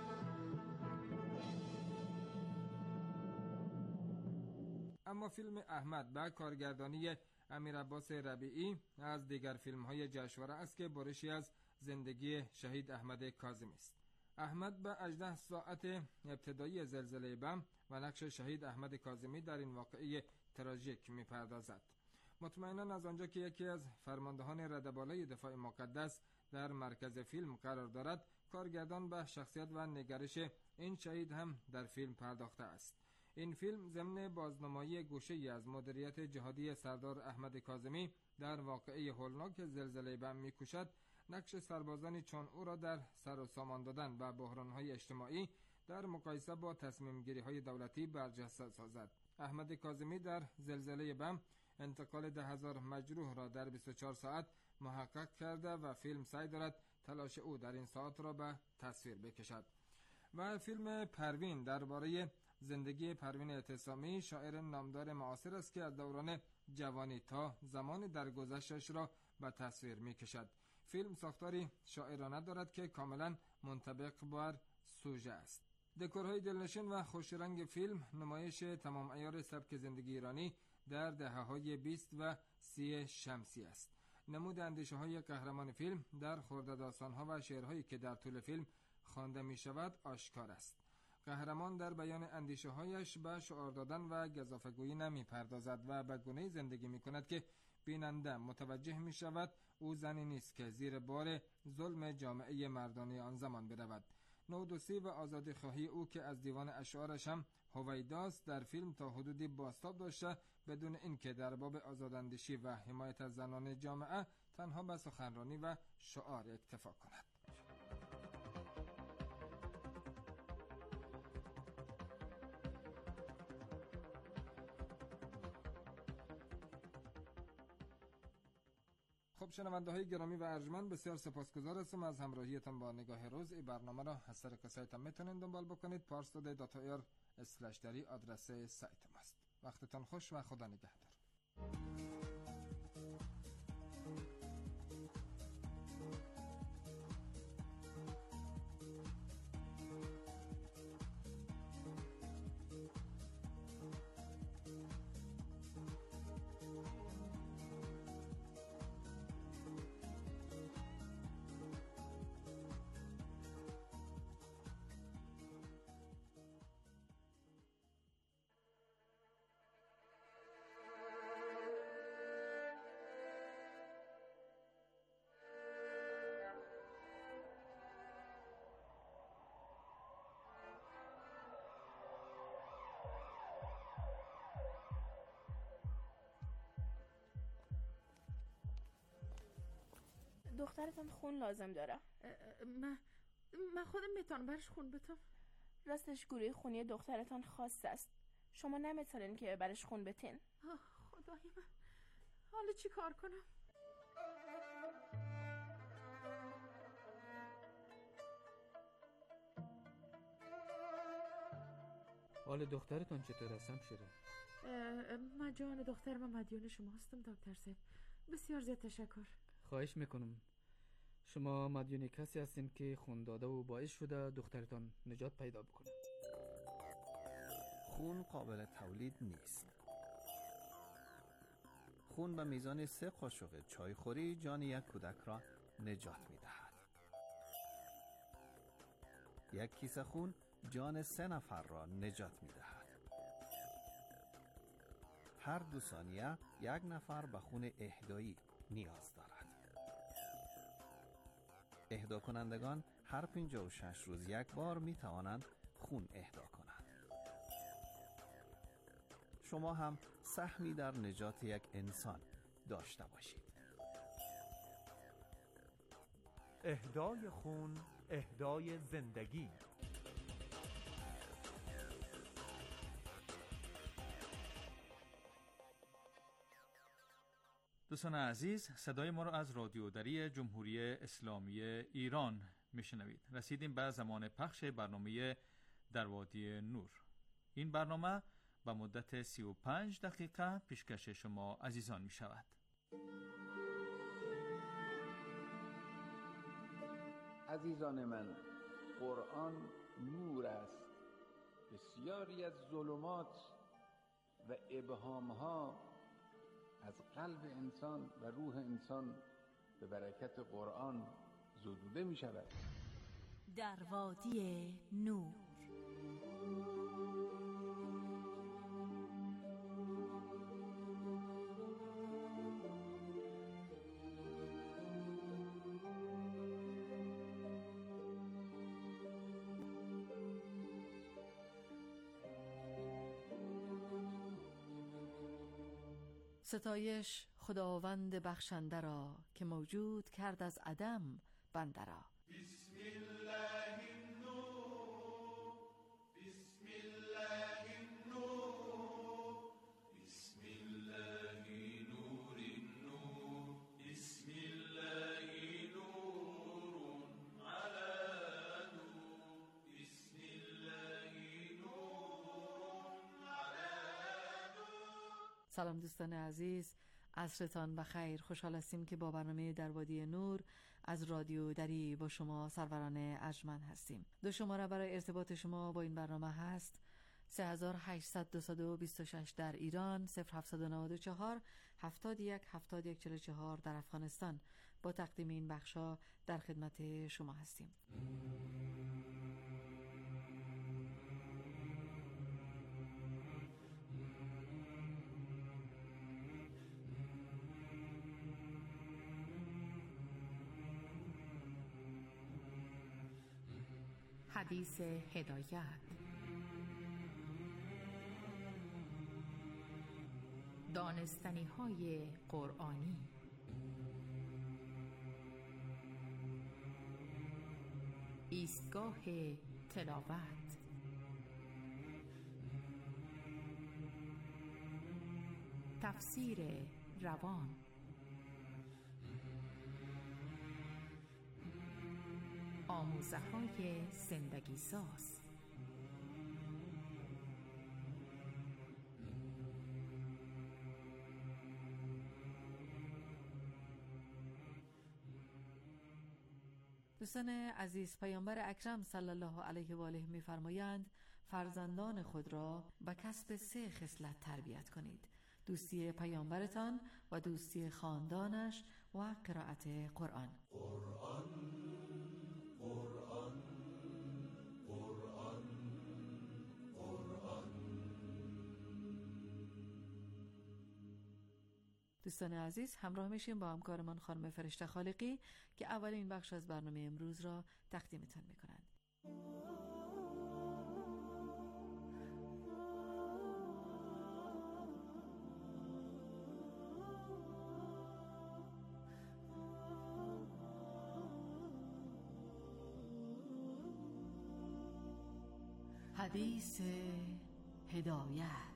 اما فیلم احمد با کارگردانی امیر عباس ربیعی از دیگر فیلم‌های جشنواره است که برشی از زندگی شهید احمد کاظمی است. احمد به 18 ساعت ابتدایی زلزله بم و نقش شهید احمد کاظمی در این واقعه تراژیک می‌پردازد. مطمئناً از آنجا که یکی از فرماندهان ردبالای دفاع مقدس در مرکز فیلم قرار دارد، کارگردان به شخصیت و نگرش این شهید هم در فیلم پرداخته است. این فیلم ضمن بازنمایی گوشه‌ای از مدیریت جهادی سردار احمد کاظمی در واقعه هولناک زلزله بم می‌کوشد نقش سربازانی چون او را در سر و سامان دادن و بحران‌های اجتماعی در مقایسه با تصمیم‌گیری‌های دولتی برجسته سازد. احمد کاظمی در زلزله بم انتقال 10,000 مجروح را در 24 ساعت محقق کرده و فیلم سعی دارد تلاش او در این ساعت را به تصویر بکشد. و فیلم پروین درباره زندگی پروین اعتصامی شاعر نامدار معاصر است که از دوران جوانی تا زمان درگذشتش را به تصویر می‌کشد. فیلم ساختاری شاعرانه دارد که کاملا منطبق بر سوژه است. دکورهای دلنشین و خوشرنگ فیلم نمایش تمام عیار سبک زندگی ایرانی در دهه‌های 20 و 30 شمسی است. نمود اندیشه‌های قهرمان فیلم در خرده داستان‌ها و شعرهایی که در طول فیلم خوانده می‌شود آشکار است. قهرمان در بیان اندیشه‌هایش به شعار دادن و گزافه‌گویی نمی‌پردازد و به گونه‌ای زندگی می‌کند که بیننده متوجه می‌شود او زنی نیست که زیر بار ظلم جامعه مردانه آن زمان برود. نودوسی و آزادی خواهی او که از دیوان اشعارش هم هویداست در فیلم تا حدودی بازتاب داشته، بدون اینکه در باب آزاداندیشی و حمایت از زنان جامعه تنها به سخنرانی و شعار اکتفا کند. خب شنونده های گرامی و ارجمند، بسیار سپاسگزار هستم از همراهیتان با نگاه روز. این برنامه را از طریق سایت هم میتونید دنبال بکنید. parstoday.ir/dari آدرس سایت ماست. وقتتان خوش و خدا نگهدار. دخترتان خون لازم داره. من خودم میتونم برش خون بتم. راستش گروه خونی دخترتان خاص است. شما نمیتونین که برش خون بتین. خدای من، حالا چی کار کنم؟ حال دخترتان چطور است همشیره؟ من جان دخترم مدیون شما هستم دکتر صاحب. بسیار زیاد تشکر. خواهش میکنم. شما مدیون کسی هستین که خون داده و باعث شده دخترتان نجات پیدا بکنه. خون قابل تولید نیست. خون به میزان 3 قاشق چایخوری جان یک کودک را نجات میدهد. 1 کیسه خون جان 3 نفر را نجات میدهد. هر 2 ثانیه 1 نفر به خون اهدایی نیاز دارد. اهدا کنندگان هر 56 روز 1 بار می توانند خون اهدا کنند. شما هم سهمی در نجات یک انسان داشته باشید. اهدای خون، اهدای زندگی. دوستان عزیز، صدای ما را از رادیو دری جمهوری اسلامی ایران میشنوید. رسیدیم به زمان پخش برنامه در وادی نور. این برنامه به مدت 35 دقیقه پیشکش شما عزیزان می شود. عزیزان من، قرآن نور است. بسیاری از ظلمات و ابهامها از قلب انسان و روح انسان به برکت قرآن زدوده می شود. در وادی نور. ستایش خداوند بخشنده را که موجود کرد از عدم بنده را. بسم الله النور، بسم الله النور، بسم الله نور النور، بسم الله نور على نور، بسم الله نور على نور. سلام دوستان عزیز، عصرتان بخیر. خوشحال هستیم که با برنامه در وادی نور از رادیو دری با شما سروران ارجمند هستیم. 2 شماره برای ارتباط شما با این برنامه هست 3800 در ایران، 0794 71 7144 در افغانستان. با تقدیم این بخشا در خدمت شما هستیم. حدیث هدایت. دانستنی های قرآنی. ایستگاه تلاوت. تفسیر روان. آموزه های زندگی ساز. دوستان عزیز، پیامبر اکرم صلی الله علیه و آله می‌فرمایند فرزندان خود را به کسب 3 خصلت تربیت کنید: دوستی پیامبرتان و دوستی خاندانش و قرائت قرآن. دوستان عزیز، همراه میشیم با همکارمان خانم فرشته خالقی که اولین بخش از برنامه امروز را تقدیمتان میکنند. حدیث هدایت.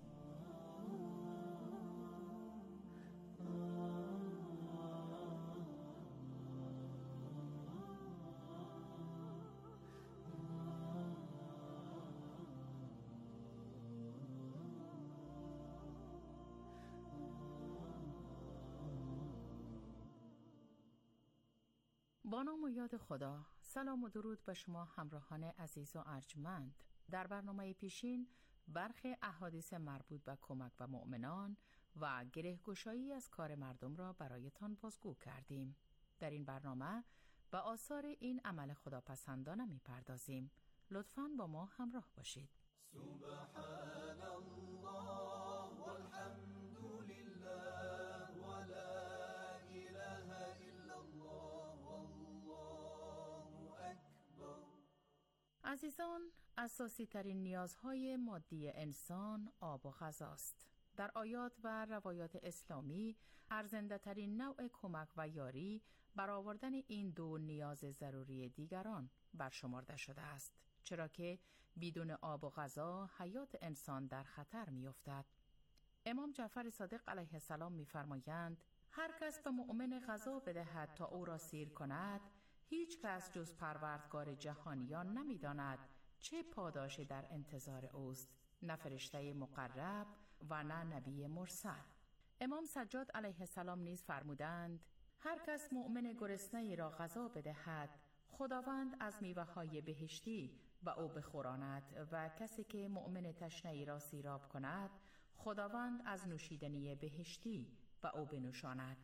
با نام و یاد خدا. سلام و درود به شما همراهان عزیز و ارجمند. در برنامه پیشین برخی احادیث مربوط به کمک به مؤمنان و گره‌گشایی از کار مردم را برایتان بازگو کردیم. در این برنامه به آثار این عمل خداپسندانه می‌پردازیم. لطفاً با ما همراه باشید. سبحان الله والحمد لله ولا اله الا الله والله اکبر. عزیزان، اساسی ترین نیازهای مادی انسان آب و غذاست. در آیات و روایات اسلامی ارزنده ترین نوع کمک و یاری برآوردن این 2 نیاز ضروری دیگران برشمرده شده است، چرا که بدون آب و غذا حیات انسان در خطر می افتد. امام جعفر صادق علیه السلام می فرمایند هر کس به مؤمن غذا بدهد تا او را سیر کند، هیچ کس جز پروردگار جهانیان نمی داند چه پاداشی در انتظار اوست، نه فرشته مقرب و نه نبی مرسل. امام سجاد علیه السلام نیز فرمودند هر کس مؤمن گرسنه‌ای را غذا بدهد، خداوند از میوه‌های بهشتی به او بخوراند و کسی که مؤمن تشنه‌ای را سیراب کند، خداوند از نوشیدنی بهشتی به او بنوشاند.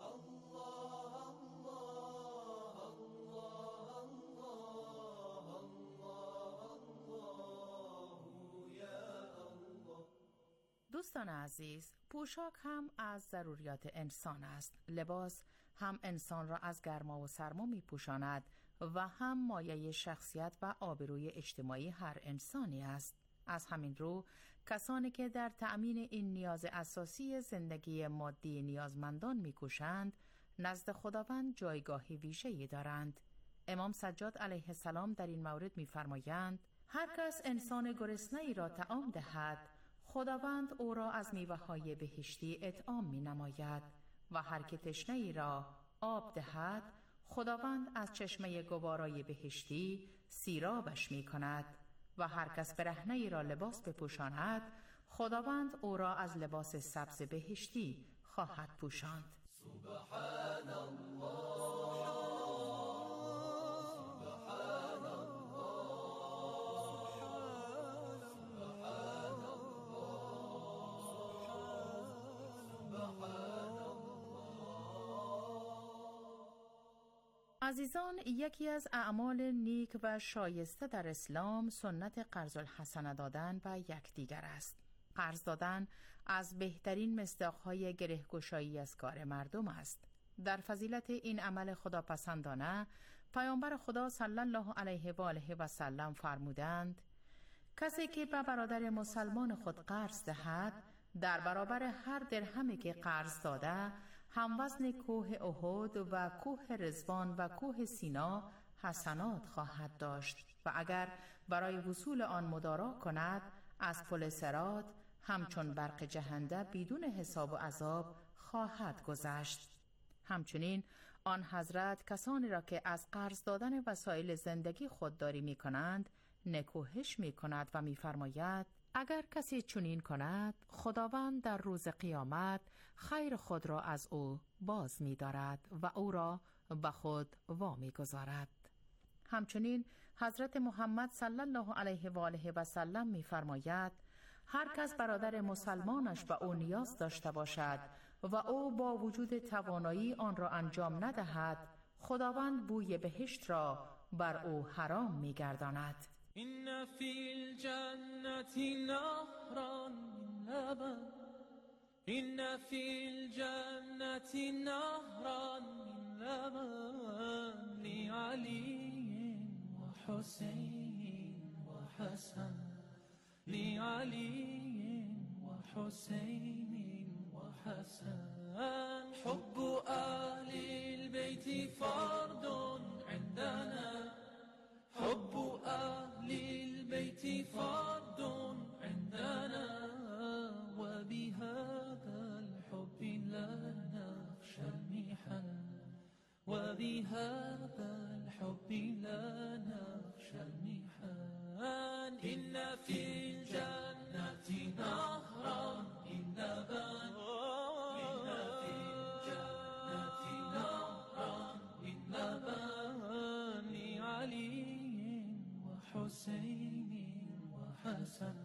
دوستان عزیز، پوشاک هم از ضروریات انسان است. لباس هم انسان را از گرما و سرما می پوشاند و هم مایه شخصیت و آبروی اجتماعی هر انسانی است. از همین رو کسانی که در تأمین این نیاز اساسی زندگی مادی نیازمندان می کوشند، نزد خداوند جایگاهی ویژه‌ای دارند. امام سجاد علیه السلام در این مورد می فرمایند هر کس انسان گرسنه‌ای را طعام دهد، خداوند او را از میوه‌های بهشتی اطعام می‌نماید و هر که تشنه‌ای را آب دهد، خداوند از چشمه گوارای بهشتی سیرابش می‌کند و هر کس برهنه‌ای را لباس بپوشاند، خداوند او را از لباس سبز بهشتی خواهد پوشاند. سبحان الله. سبحان الله. عزیزان، یکی از اعمال نیک و شایسته در اسلام سنت قرض الحسنه دادن به یکدیگر است. قرض دادن از بهترین مصداق‌های گره‌گشایی از کار مردم است. در فضیلت این عمل خداپسندانه پیامبر خدا صلی الله علیه و آله و سلم فرمودند: کسی که به برادر مسلمان خود قرض دهد، در برابر هر درهمی که قرض داده هموزن کوه احد و کوه رضوان و کوه سینا حسنات خواهد داشت و اگر برای وصول آن مدارا کند، از پل صراط همچون برق جهنده بدون حساب و عذاب خواهد گذشت. همچنین آن حضرت کسانی را که از قرض دادن وسایل زندگی خودداری می کنند نکوهش می کند و می فرماید: اگر کسی چنین کند، خداوند در روز قیامت خیر خود را از او باز می دارد و او را به خود وامی گذارد. همچنین حضرت محمد صلی الله علیه و آله و سلم می فرماید: هر کس برادر مسلمانش به او نیاز داشته باشد و او با وجود توانایی آن را انجام ندهد، خداوند بوی بهشت را بر او حرام می گرداند. إن في الجنة نهرا من لبن إن في الجنة نهرا من لبن لعلي وحسين وحسن لعلي وحسين وحسن حب أهل البيت فرض عندنا حب أهل البيت فرض عندنا وبهذا الحب لا نخشى المحن وبهذا الحب لا نخشى المحن إن في الجنة نهرا من لبن إن في الجنة نهرا من لبن لعلي وحسين وحسن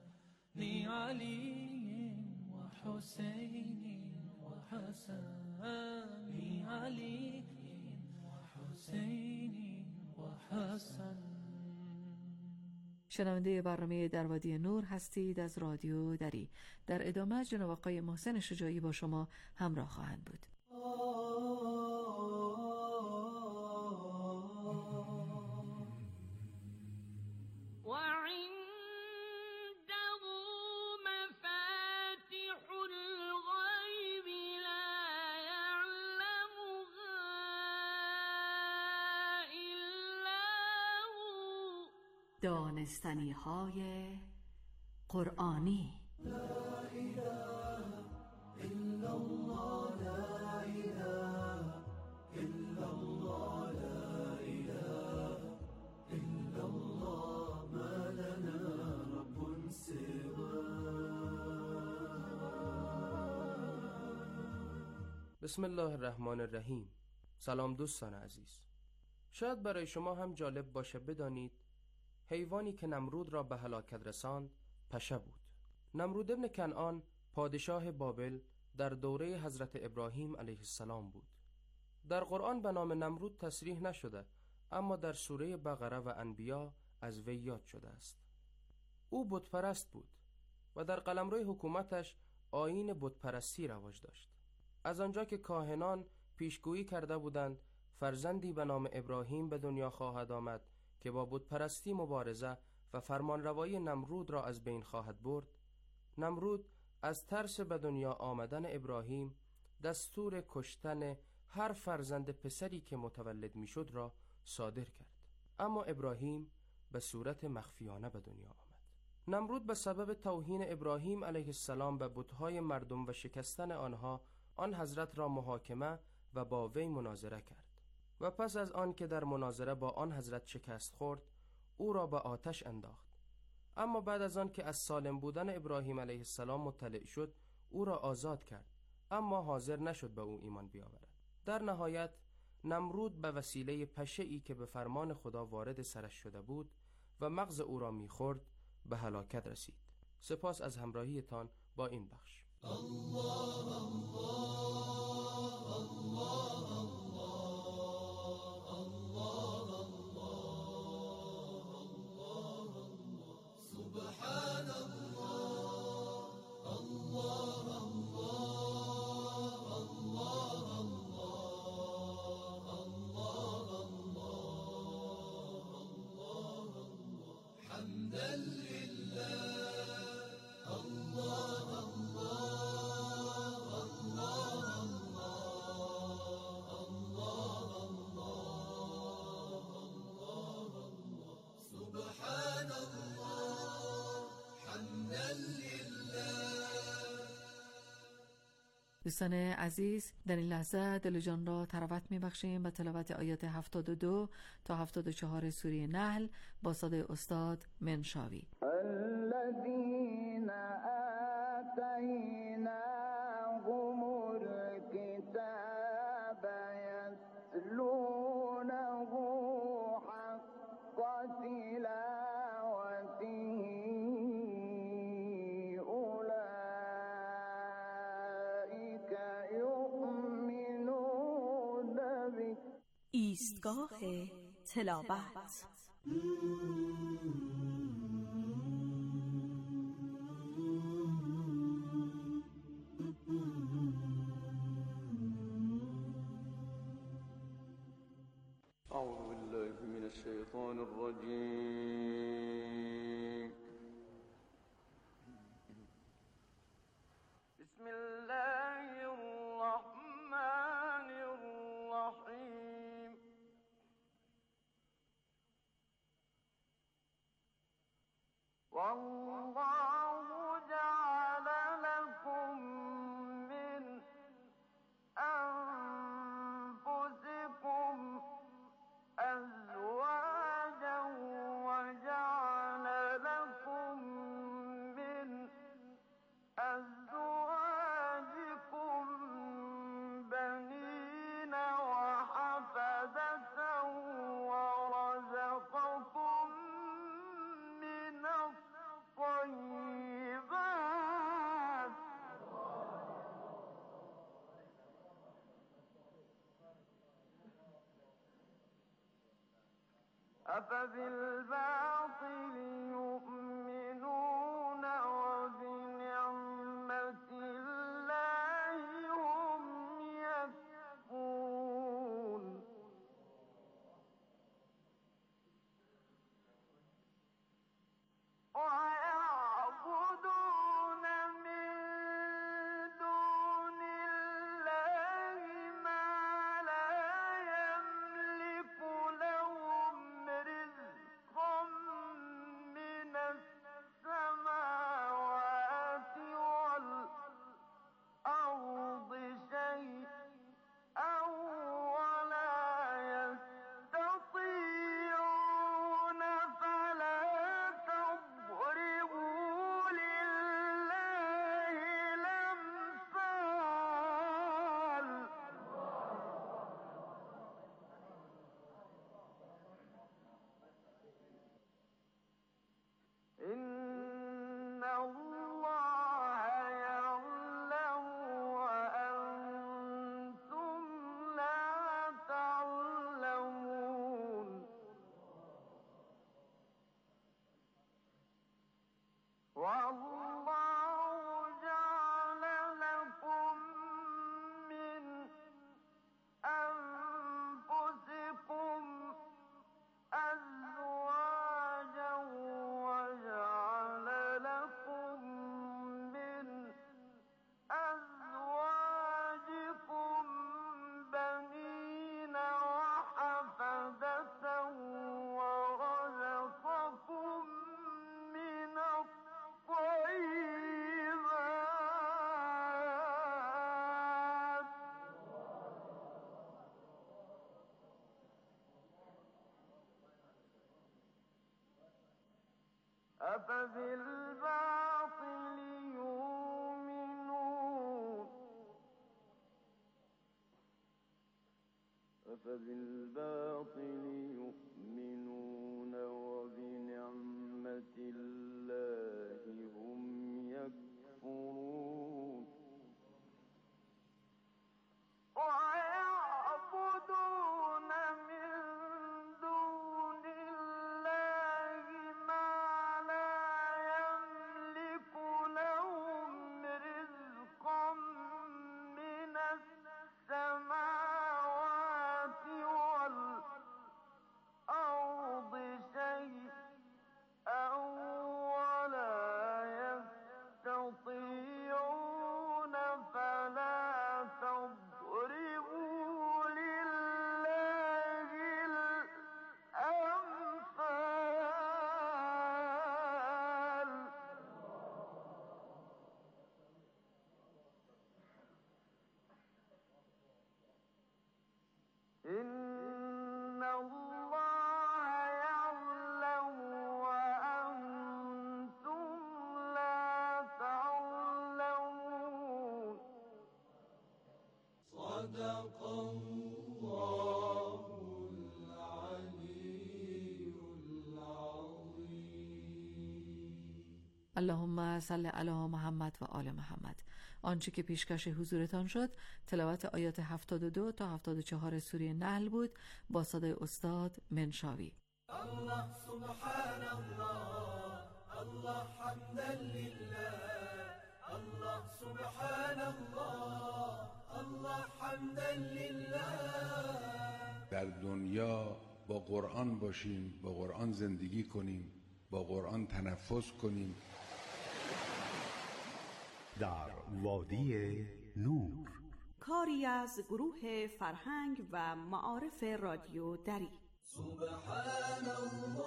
لعلي وحسين وحسن لعلي وحسين وحسن. شنونده برنامه در وادی نور هستید از رادیو دری. در ادامه جناب آقای محسن شجاعی با شما همراه خواهند بود. دانستنی‌های قرآنی. لا اله الا الله لا اله الا الله لا اله الا الله ما لنا رب سواه. بسم الله الرحمن الرحیم. سلام دوستان عزیز. شاید برای شما هم جالب باشه بدانید حیوانی که نمرود را به هلاکت رساند پشه بود. نمرود ابن کنعان پادشاه بابل در دوره حضرت ابراهیم علیه السلام بود. در قرآن به نام نمرود تصریح نشده، اما در سوره بقره و انبیا از وی یاد شده است. او بت پرست بود و در قلمرو حکومتش آیین بت پرستی رواج داشت. از آنجا که کاهنان پیشگویی کرده بودند فرزندی به نام ابراهیم به دنیا خواهد آمد که با بت پرستی مبارزه و فرمانروایی نمرود را از بین خواهد برد، نمرود از ترس به دنیا آمدن ابراهیم دستور کشتن هر فرزند پسری که متولد میشد را صادر کرد. اما ابراهیم به صورت مخفیانه به دنیا آمد. نمرود به سبب توهین ابراهیم علیه السلام به بت‌های مردم و شکستن آنها، آن حضرت را محاکمه و با وی مناظره کرد و پس از آن که در مناظره با آن حضرت شکست خورد، او را به آتش انداخت. اما بعد از آن که از سالم بودن ابراهیم علیه السلام مطلع شد، او را آزاد کرد، اما حاضر نشد به او ایمان بیاورد. در نهایت نمرود به وسیله پشه‌ای که به فرمان خدا وارد سرش شده بود و مغز او را می‌خورد به هلاکت رسید. سپاس از همراهیتان با این بخش. الله الله الله الله دوستان عزیز، در این لحظه دل و جان را تراوت می‌بخشیم به تلاوت آیات 72 تا 74 سوره نحل با صدای استاد منشاوی. الذين آتيناهم الكتاب يتلونه حق تلاوته أولئك يؤمنون به. ایستگاه تلاوت. أعوذ بالله من الشيطان الرجيم. بسم الله الرحمن الرحيم. والله جعل لكم من أنفسكم أزواجا وجعل لكم من أزواجكم بنين وحفدة ورزقكم من الطيبات أفبالباطل يؤمنون وبنعمة الله هم يكفرون. ويعبدون من دون الله ما لا يملك لهم رزقا من السماوات والأرض شيئا ولا يستطيعون فلا تضربوا لله الأمثال. إن الله يعلم وأنتم لا تعلمون. والله جعل لكم من أنفسكم أزواجا وجعل لكم من أزواجكم بنين وحفدة ورزقكم من الطيبات أفبالباطل يؤمنون وبنعمة الله هم يكفرون. ويعبدون من دون الله ما لا يملك لهم رزقا من السماوات والأرض صل علی محمد و آل محمد. آنچه که پیشکش حضورتان شد تلاوت آیات 72 تا 74 سوره نحل بود با صدای استاد منشاوی. الله سبحان الله، الله حمدا لله، الله سبحان الله، الله حمدا لله. در دنیا با قرآن باشیم، با قرآن زندگی کنیم، با قرآن تنفس کنیم. در وادی نور، کاری از گروه فرهنگ و معارف رادیو دری. سبحان الله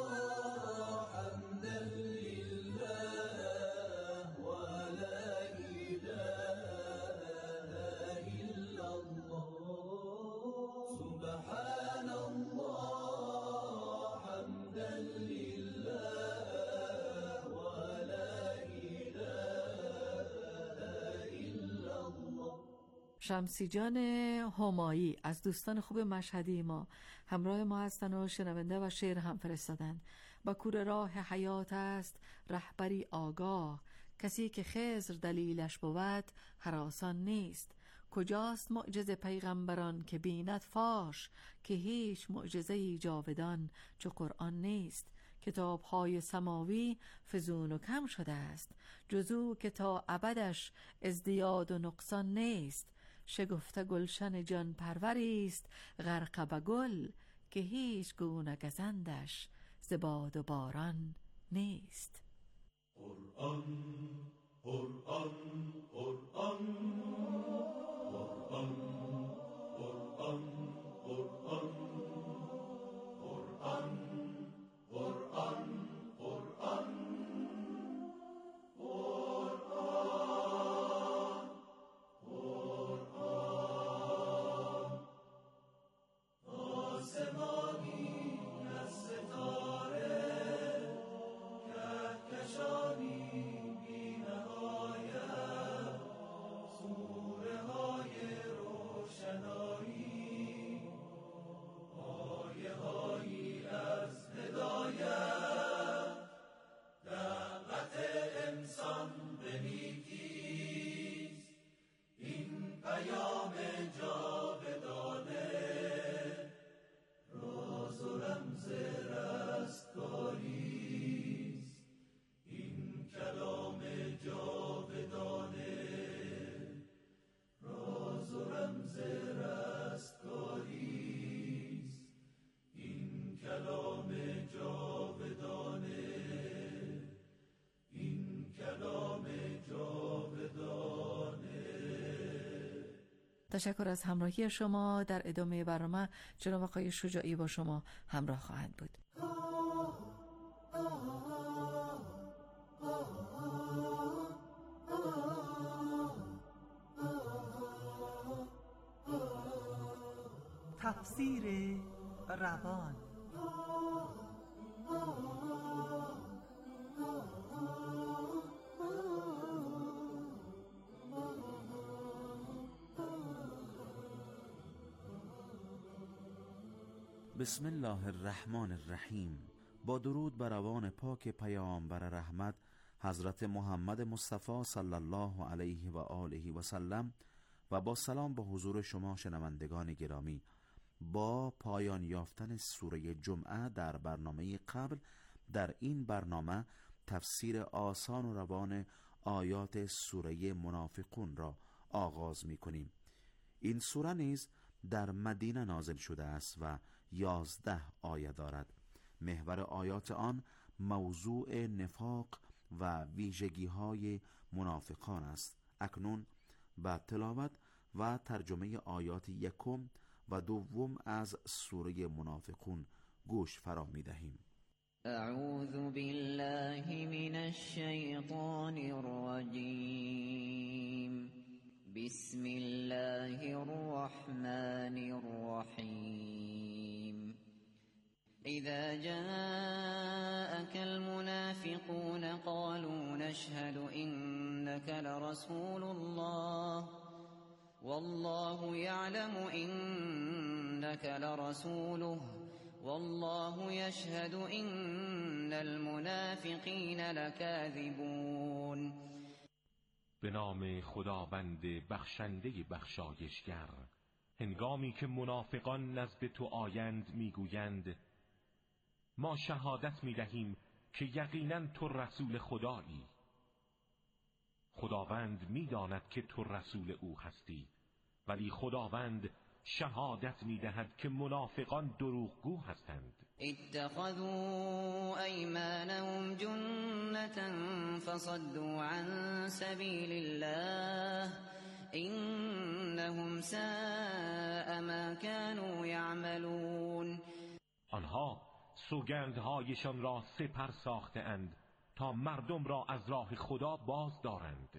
حمدا لله و لا اله الا الله. سبحان الله حمدا لله و لا اله الا الله. شمسی جان همایی از دوستان خوب مشهدی ما همراه ما هستن و شنونده و شعر هم فرستادن. با کور راه حیات است رهبری آگاه، کسی که خضر دلیلش بود هراسان نیست. کجاست معجزه پیغمبران که بیند فاش، که هیچ معجزه‌ای جاودان چو قرآن نیست. کتاب‌های سماوی فزون و کم شده است، جزو که تا ابدش ازدیاد و نقصان نیست. شگفته گلشن جان پروریست غرقه به گل، که هیچ گونه گزندش ز باد و باران نیست. قرآن قرآن قرآن قرآن قرآن قرآن قرآن قرآن قرآن قرآن آسمانی از ستاره کهکشانی بی نهایت، سوره های روشنایی، آیه هایی از هدایت، دعوت انسان به نیکیست، این پیام جاودانه، راز و رمز رستگاریست، این کلام جاودانه، راز و رمز رستگاریست، این کلام جاودانه، این کلام جاودانه. تشکر از همراهی شما. در ادامه برنامه جناب آقای شجاعی با شما همراه خواهند بود. تفسیر روان. بسم الله الرحمن الرحیم. با درود بر روان پاک پیامبر رحمت حضرت محمد مصطفی صلی الله علیه و آله و سلم و با سلام به حضور شما شنوندگان گرامی. با پایان یافتن سوره جمعه در برنامه قبل، در این برنامه تفسیر آسان و روان آیات سوره منافقون را آغاز می کنیم. این سوره نیز در مدینه نازل شده است و 11 آیه دارد. محور آیات آن موضوع نفاق و ویژگی های منافقان است. اکنون به تلاوت و ترجمه آیات 1 و 2 از سوره منافقون گوش فرا می دهیم. اعوذ بالله من الشیطان الرجیم. بسم الله الرحمن الرحیم. إذا جاءك المنافقون قالوا نشهد إنك لرسول الله والله يعلم إنك لرسوله والله يشهد إن المنافقين لكاذبون يعملون به نام خداوند بخشنده بخشایشگر. هنگامی که منافقان نزد تو آیند میگویند ما شهادت میدهیم که یقینا تو رسول خدایی. خداوند میداند که تو رسول او هستی، ولی خداوند شهادت میدهد که منافقان دروغگو هستند. اتخذوا ایمانهم جنة فصدوا عن سبیل الله انهم ساء ما كانوا یعملون. آنها سوگندهایشان را سپر ساخته اند تا مردم را از راه خدا باز دارند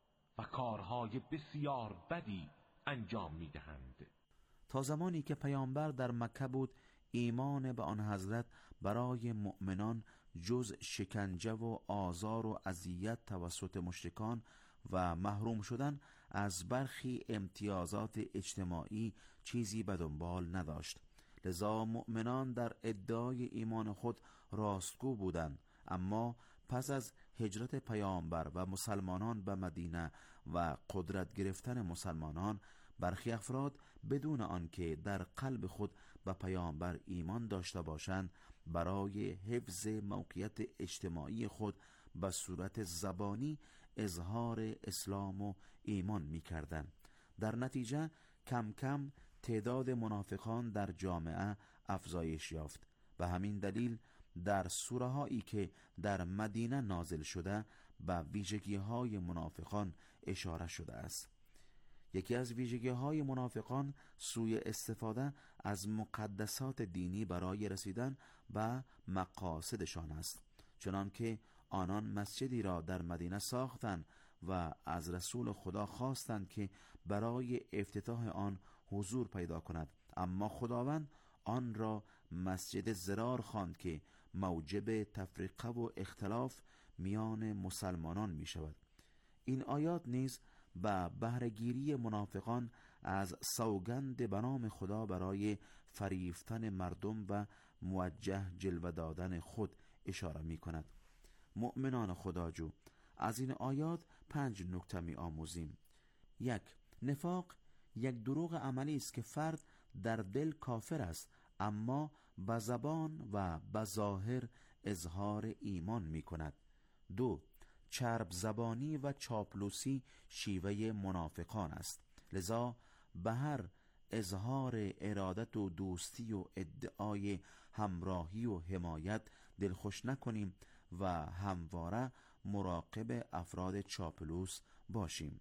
و کارهای بسیار بدی انجام میدهند. تا زمانی که پیامبر در مکه بود، ایمان به آن حضرت برای مؤمنان جز شکنجه و آزار و اذیت توسط مشرکان و محروم شدن از برخی امتیازات اجتماعی چیزی به دنبال نداشت. لذا مؤمنان در ادعای ایمان خود راستگو بودند، اما پس از هجرت پیامبر و مسلمانان به مدینه و قدرت گرفتن مسلمانان، برخی افراد بدون آنکه در قلب خود به پیامبر ایمان داشته باشند، برای حفظ موقعیت اجتماعی خود به صورت زبانی اظهار اسلام و ایمان می کردند. در نتیجه کم کم تعداد منافقان در جامعه افزایش یافت. به همین دلیل در سوره هایی که در مدینه نازل شده به ویژگی های منافقان اشاره شده است. یکی از ویژگی های منافقان سوء استفاده از مقدسات دینی برای رسیدن به مقاصدشان است، چنانکه آنان مسجدی را در مدینه ساختند و از رسول خدا خواستند که برای افتتاح آن حضور پیدا کند، اما خداوند آن را مسجد ضرار خواند که موجب تفرقه و اختلاف میان مسلمانان می شود. این آیات نیز به بهره‌گیری منافقان از سوگند به نام خدا برای فریفتن مردم و موجه جلوه دادن خود اشاره می کند. مؤمنان خداجو، از این آیات 5 نکته می آموزیم. 1. نفاق یک دروغ عملی است که فرد در دل کافر است، اما به زبان و به ظاهر اظهار ایمان می کند. 2. چرب زبانی و چاپلوسی شیوه منافقان است، لذا به هر اظهار ارادت و دوستی و ادعای همراهی و حمایت دلخوش نکنیم و همواره مراقب افراد چاپلوس باشیم.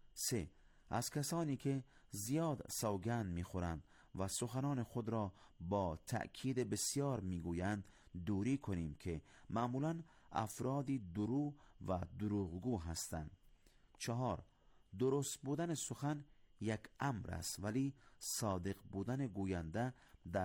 3. از کسانی که زیاد سوگند می‌خورند و سخنان خود را با تأکید بسیار میگویند دوری کنیم که معمولاً افرادی درو و دروغگو هستند. 4. درست بودن سخن یک امر است، ولی صادق بودن گوینده